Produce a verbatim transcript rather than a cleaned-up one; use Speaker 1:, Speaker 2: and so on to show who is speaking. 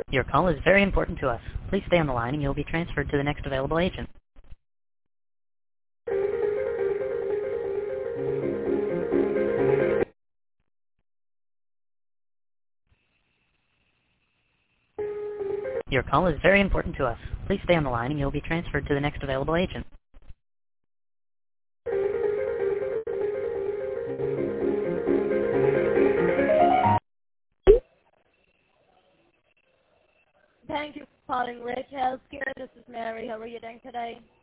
Speaker 1: Your call is very important to us. Please stay on the line and you'll be transferred to the next available agent. Your call is very important to us. Please stay on the line and you'll be transferred to the next available agent.
Speaker 2: Thank you for calling Rick Healthcare. This is Mary. How are you doing today?